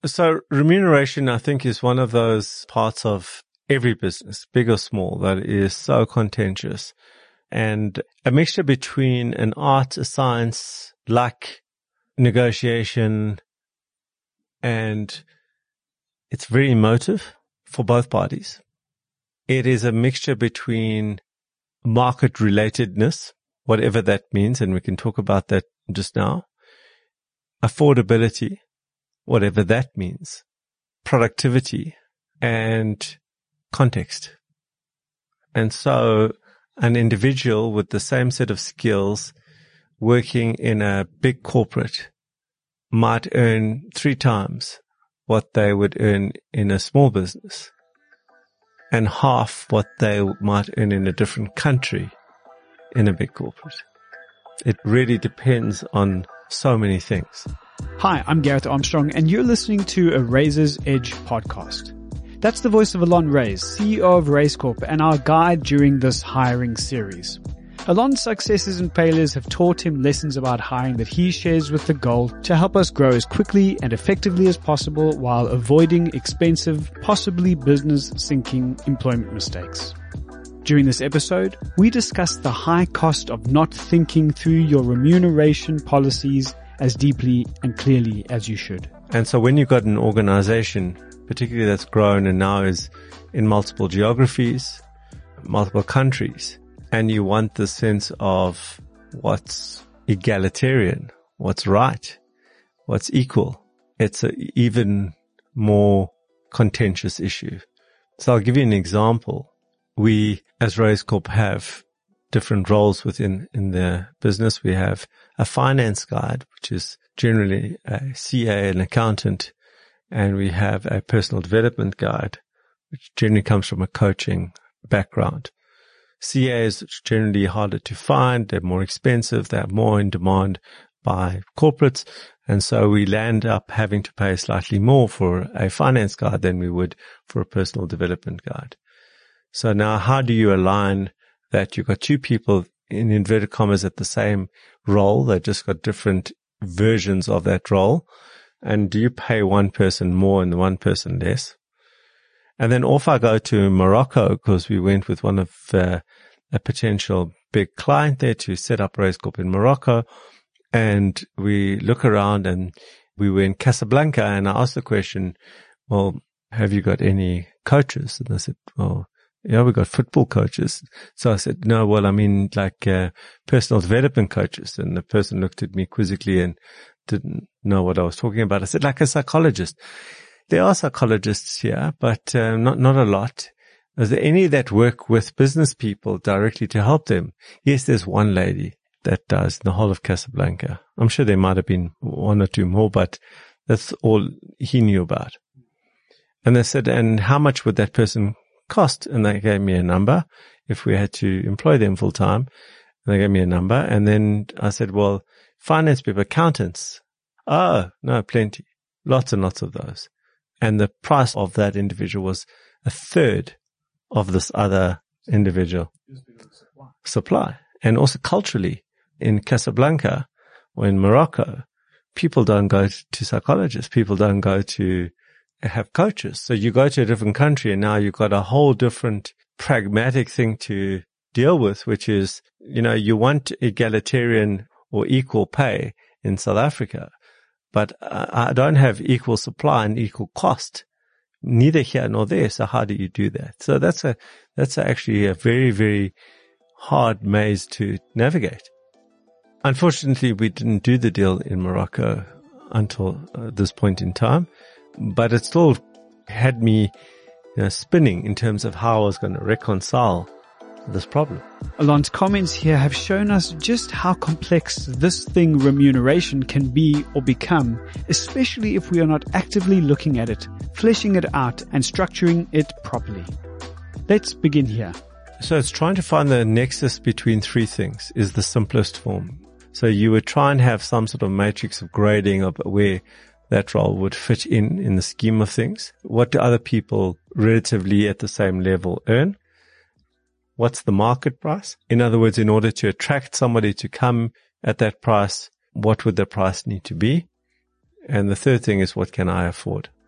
So remuneration, I think, is one of those parts of every business, big or small, that is so contentious, and a mixture between an art, a science, luck, negotiation, and it's very emotive for both parties. It is a mixture between market relatedness, whatever that means, and we can talk about that just now, affordability, whatever that means, productivity, and context. And so an individual with the same set of skills working in a big corporate might earn 3 times what they would earn in a small business and half what they might earn in a different country in a big corporate. It really depends on so many things. Hi, I'm Gareth Armstrong, and you're listening to a Razor's Edge podcast. That's the voice of Alon Reyes, CEO of Raise Corp, and our guide during this hiring series. Alon's successes and failures have taught him lessons about hiring that he shares with the goal to help us grow as quickly and effectively as possible while avoiding expensive, possibly business-sinking employment mistakes. During this episode, we discuss the high cost of not thinking through your remuneration policies as deeply and clearly as you should. And so when you've got an organization, particularly that's grown and now is in multiple geographies, multiple countries, and you want the sense of what's egalitarian, what's right, what's equal, it's an even more contentious issue. So I'll give you an example. We, as Raise Corp, have different roles within the business. We have a finance guide, which is generally a CA, an accountant, and we have a personal development guide, which generally comes from a coaching background. CAs are generally harder to find. They're more expensive. They're more in demand by corporates. And so we land up having to pay slightly more for a finance guide than we would for a personal development guide. So now how do you align that? You've got 2 people in inverted commas at the same role. They've just got different versions of that role. And do you pay one person more and one person less? And then off I go to Morocco, because we went with one of a potential big client there to set up Raise Corp in Morocco. And we look around and we were in Casablanca, and I asked the question, well, have you got any coaches? And they said, well, yeah, we got football coaches. So I said, no, well, I mean like personal development coaches. And the person looked at me quizzically and didn't know what I was talking about. I said, like a psychologist. There are psychologists here, but not a lot. Is there any that work with business people directly to help them? Yes, there's one lady that does in the whole of Casablanca. I'm sure there might have been 1 or 2 more, but that's all he knew about. And they said, and how much would that person cost? And they gave me a number if we had to employ them full time. And they gave me a number. And then I said, well, finance people, accountants. Oh, no, plenty. Lots and lots of those. And the price of that individual was 1/3 of this other individual. Supply. And also culturally, in Casablanca or in Morocco, people don't go to psychologists. People don't go to have coaches. So you go to a different country and now you've got a whole different pragmatic thing to deal with, which is, you want egalitarian or equal pay in South Africa. But I don't have equal supply and equal cost, neither here nor there. So how do you do that? So that's actually a very, very hard maze to navigate. Unfortunately, we didn't do the deal in Morocco until this point in time, but it still had me spinning in terms of how I was going to reconcile this problem. Alon's comments here have shown us just how complex this thing remuneration can be or become, especially if we are not actively looking at it, fleshing it out, and structuring it properly. Let's begin here. So it's trying to find the nexus between 3 things is the simplest form. So you would try and have some sort of matrix of grading of where that role would fit in the scheme of things. What do other people relatively at the same level earn? What's the market price? In other words, in order to attract somebody to come at that price, what would the price need to be? And the third thing is, what can I afford?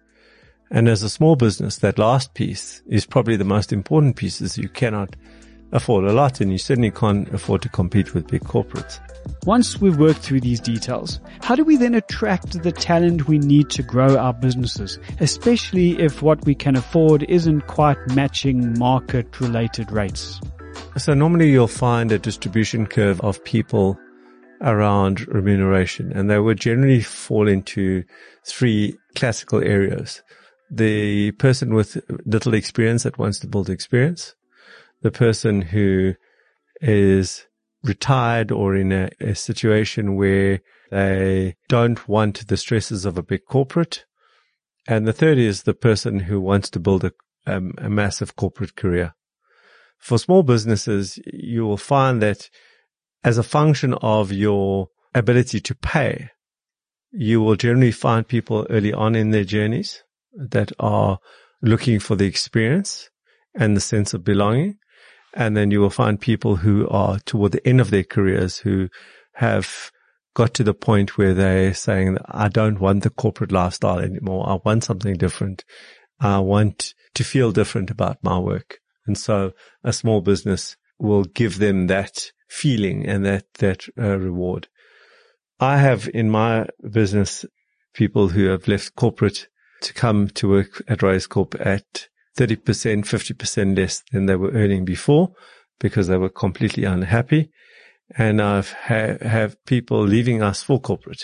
And as a small business, that last piece is probably the most important piece, is you cannot afford a lot, and you certainly can't afford to compete with big corporates. Once we've worked through these details, how do we then attract the talent we need to grow our businesses, especially if what we can afford isn't quite matching market-related rates? So normally you'll find a distribution curve of people around remuneration, and they would generally fall into three classical areas. The person with little experience that wants to build experience, the person who is retired or in a situation where they don't want the stresses of a big corporate, and the third is the person who wants to build a massive corporate career. For small businesses, you will find that as a function of your ability to pay, you will generally find people early on in their journeys that are looking for the experience and the sense of belonging. And then you will find people who are toward the end of their careers who have got to the point where they're saying, I don't want the corporate lifestyle anymore. I want something different. I want to feel different about my work. And so a small business will give them that feeling and that reward. I have in my business people who have left corporate to come to work at Raise Corp at 30%, 50% less than they were earning before because they were completely unhappy. And I've have people leaving us for corporate.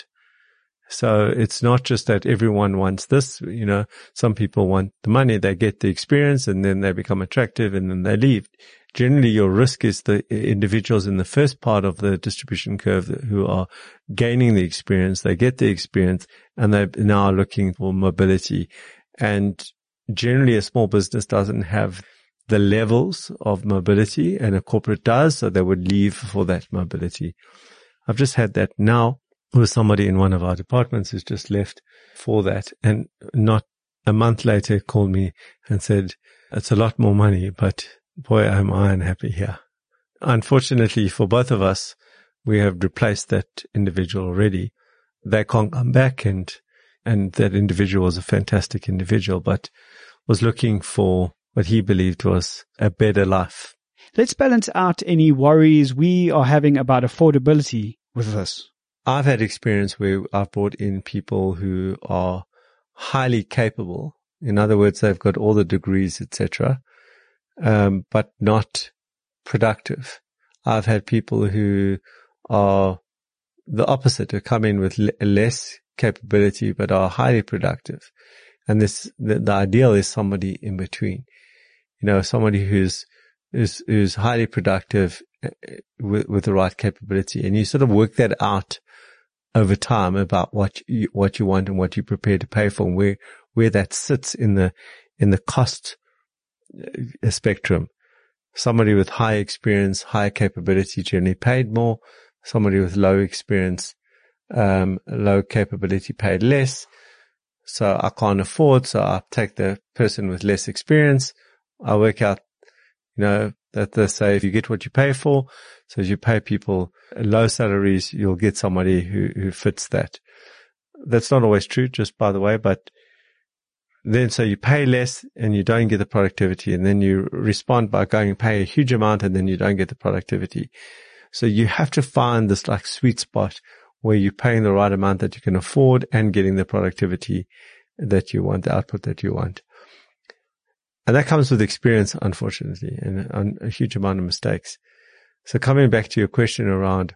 So it's not just that everyone wants this, some people want the money, they get the experience and then they become attractive and then they leave. Generally, your risk is the individuals in the first part of the distribution curve who are gaining the experience. They get the experience and they're now looking for mobility. And generally, a small business doesn't have the levels of mobility and a corporate does, so they would leave for that mobility. I've just had that now with somebody in one of our departments who's just left for that, and not a month later called me and said, it's a lot more money, but boy, am I unhappy here. Unfortunately for both of us, we have replaced that individual already. They can't come back, and that individual was a fantastic individual, but was looking for what he believed was a better life. Let's balance out any worries we are having about affordability with this. I've had experience where I've brought in people who are highly capable. In other words, they've got all the degrees, etc., but not productive. I've had people who are the opposite, who come in with less capability but are highly productive. And the ideal is somebody in between. Somebody who's highly productive with the right capability. And you sort of work that out over time about what you want and what you're prepared to pay for, and where that sits in the cost spectrum. Somebody with high experience, high capability generally paid more. Somebody with low experience, low capability paid less. So I can't afford, so I take the person with less experience. I work out, that they say if you get what you pay for, so as you pay people low salaries, you'll get somebody who fits that. That's not always true, just by the way, but then so you pay less and you don't get the productivity, and then you respond by going and pay a huge amount and then you don't get the productivity. So you have to find this sweet spot where you're paying the right amount that you can afford and getting the productivity that you want, the output that you want. And that comes with experience, unfortunately, and a huge amount of mistakes. So coming back to your question around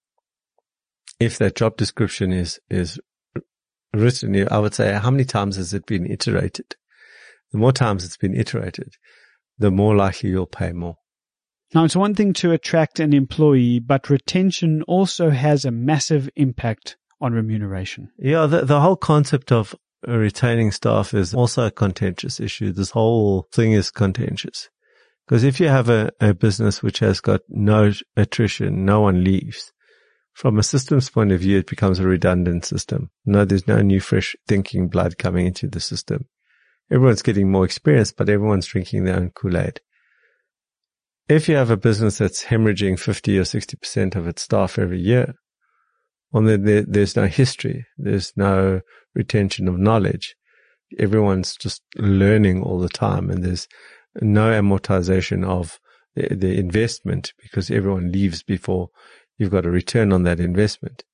if that job description is written, I would say, how many times has it been iterated? The more times it's been iterated, the more likely you'll pay more. Now, it's one thing to attract an employee, but retention also has a massive impact on remuneration. Yeah, the whole concept of retaining staff is also a contentious issue. This whole thing is contentious. Because if you have a business which has got no attrition, no one leaves, from a systems point of view, it becomes a redundant system. No, there's no new fresh thinking blood coming into the system. Everyone's getting more experience, but everyone's drinking their own Kool-Aid. If you have a business that's hemorrhaging 50 or 60% of its staff every year, well, then there's no history. There's no retention of knowledge. everyone's just learning all the time, and there's no amortization of the investment because everyone leaves before you've got a return on that investment.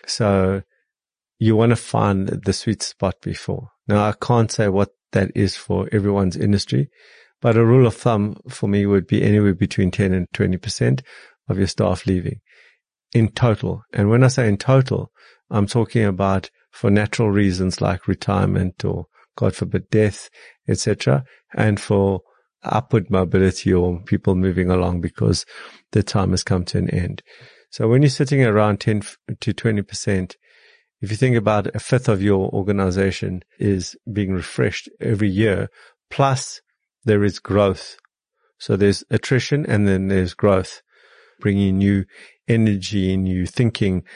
So you want to find the sweet spot before. Now, I can't say what that is for everyone's industry, but a rule of thumb for me would be anywhere between 10 and 20% of your staff leaving in total. And when I say in total, I'm talking about for natural reasons like retirement or, God forbid, death, etc., and for upward mobility or people moving along because the time has come to an end. So when you're sitting around 10 to 20%, if you think about a fifth of your organization is being refreshed every year, plus there is growth. So there's attrition and then there's growth, bringing new energy, new thinking,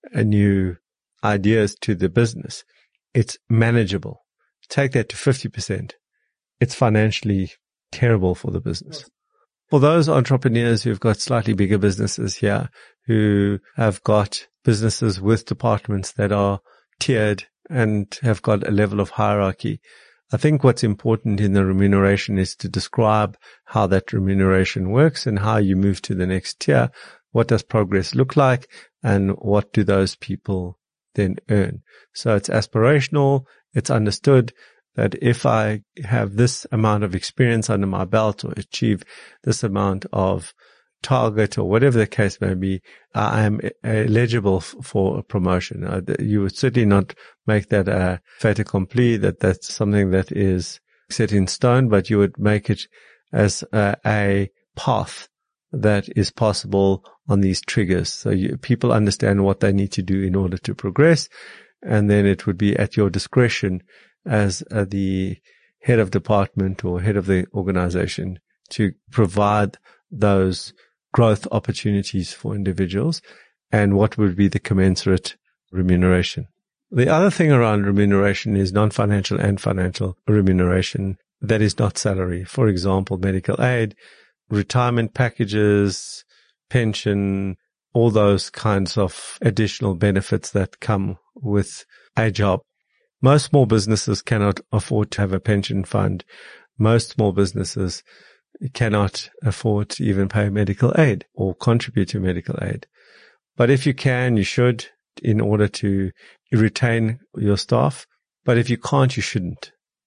new ideas to the business. It's manageable. Take that to 50%. It's financially terrible for the business. For those entrepreneurs who've got slightly bigger businesses here, who have got businesses with departments that are tiered and have got a level of hierarchy, I think what's important in the remuneration is to describe how that remuneration works and how you move to the next tier. What does progress look like and what do those people then earn? So it's aspirational. It's understood that if I have this amount of experience under my belt or achieve this amount of target or whatever the case may be, I am eligible for a promotion. You would certainly not make that a fait accompli, that's something that is set in stone, but you would make it as a path that is possible on these triggers. So people understand what they need to do in order to progress, and then it would be at your discretion as the head of department or head of the organization to provide those growth opportunities for individuals and what would be the commensurate remuneration. The other thing around remuneration is non-financial and financial remuneration that is not salary. For example, medical aid, retirement packages, pension, all those kinds of additional benefits that come with a job. Most small businesses cannot afford to have a pension fund. Most small businesses cannot afford to even pay medical aid or contribute to medical aid. But if you can, you should, in order to retain your staff. But if you can't, you shouldn't.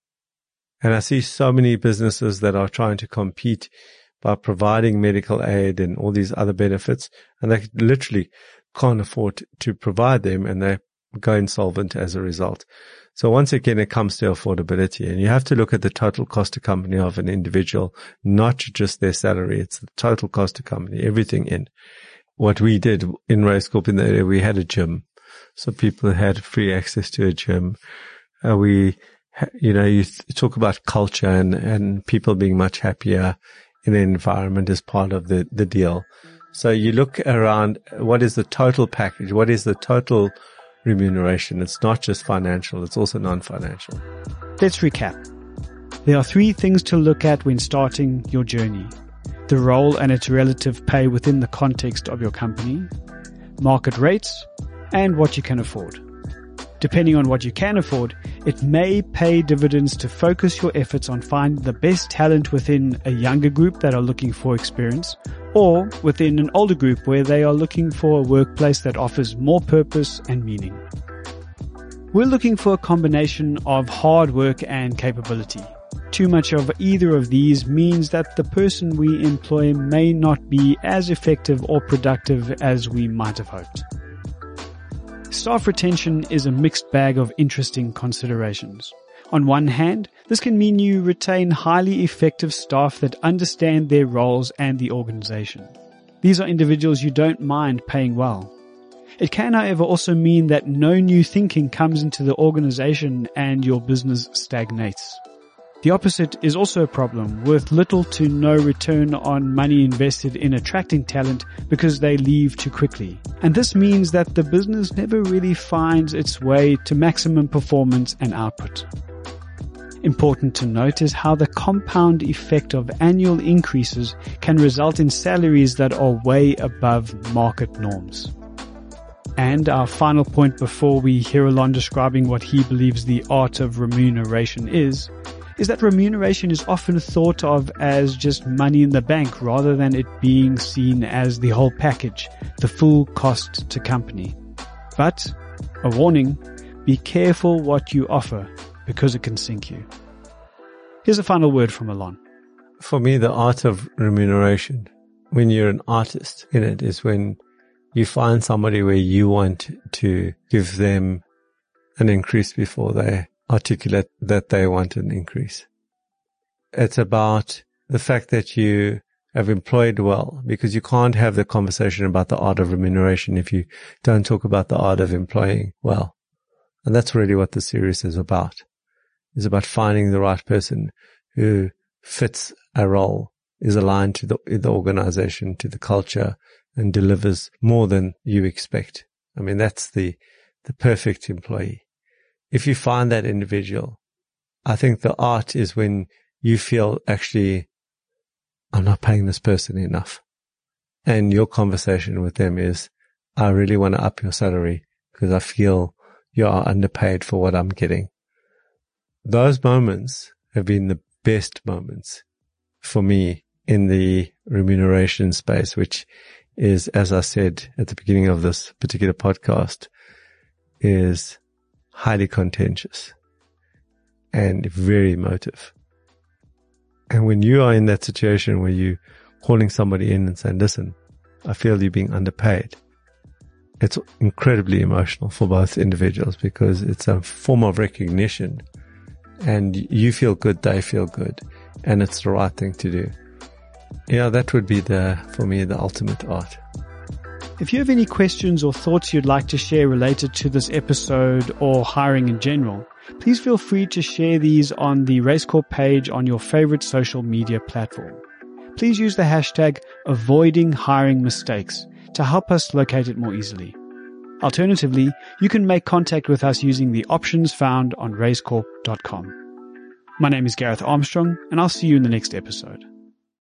And I see so many businesses that are trying to compete by providing medical aid and all these other benefits, and they literally can't afford to provide them, and they go insolvent as a result. So once again, it comes to affordability, and you have to look at the total cost to company of an individual, not just their salary. It's the total cost to company, everything in. What we did in Raizcorp in the area, we had a gym. So people had free access to a gym. You talk about culture and people being much happier in an environment as part of the deal. So you look around, what is the total package? What is the total remuneration? It's not just financial, it's also non-financial. Let's recap. There are 3 things to look at when starting your journey: the role and its relative pay within the context of your company, market rates, and what you can afford. Depending on what you can afford, it may pay dividends to focus your efforts on finding the best talent within a younger group that are looking for experience, or within an older group where they are looking for a workplace that offers more purpose and meaning. We're looking for a combination of hard work and capability. Too much of either of these means that the person we employ may not be as effective or productive as we might have hoped. Staff retention is a mixed bag of interesting considerations. On one hand, this can mean you retain highly effective staff that understand their roles and the organization. These are individuals you don't mind paying well. It can, however, also mean that no new thinking comes into the organization and your business stagnates. The opposite is also a problem, with little to no return on money invested in attracting talent because they leave too quickly. And this means that the business never really finds its way to maximum performance and output. Important to note is how the compound effect of annual increases can result in salaries that are way above market norms. And our final point before we hear Alon describing what he believes the art of remuneration is that remuneration is often thought of as just money in the bank rather than it being seen as the whole package, the full cost to company. But, a warning, be careful what you offer because it can sink you. Here's a final word from Alon. For me, the art of remuneration, when you're an artist in it, is when you find somebody where you want to give them an increase before they articulate that they want an increase. It's about the fact that you have employed well, because you can't have the conversation about the art of remuneration if you don't talk about the art of employing well. And that's really what the series is about. It's about finding the right person who fits a role, is aligned to the organization, to the culture, and delivers more than you expect. I mean, that's the perfect employee. If you find that individual, I think the art is when you feel, actually, I'm not paying this person enough. And your conversation with them is, I really want to up your salary because I feel you are underpaid for what I'm getting. Those moments have been the best moments for me in the remuneration space, which is, as I said at the beginning of this particular podcast, is highly contentious and very emotive. And when you are in that situation where you're calling somebody in and saying, listen, I feel you're being underpaid, it's incredibly emotional for both individuals because it's a form of recognition and you feel good, they feel good, and it's the right thing to do. Yeah, that would be for me, the ultimate art. If you have any questions or thoughts you'd like to share related to this episode or hiring in general, please feel free to share these on the Race Corp page on your favorite social media platform. Please use the hashtag avoidinghiringmistakes to help us locate it more easily. Alternatively, you can make contact with us using the options found on racecorp.com. My name is Gareth Armstrong, and I'll see you in the next episode.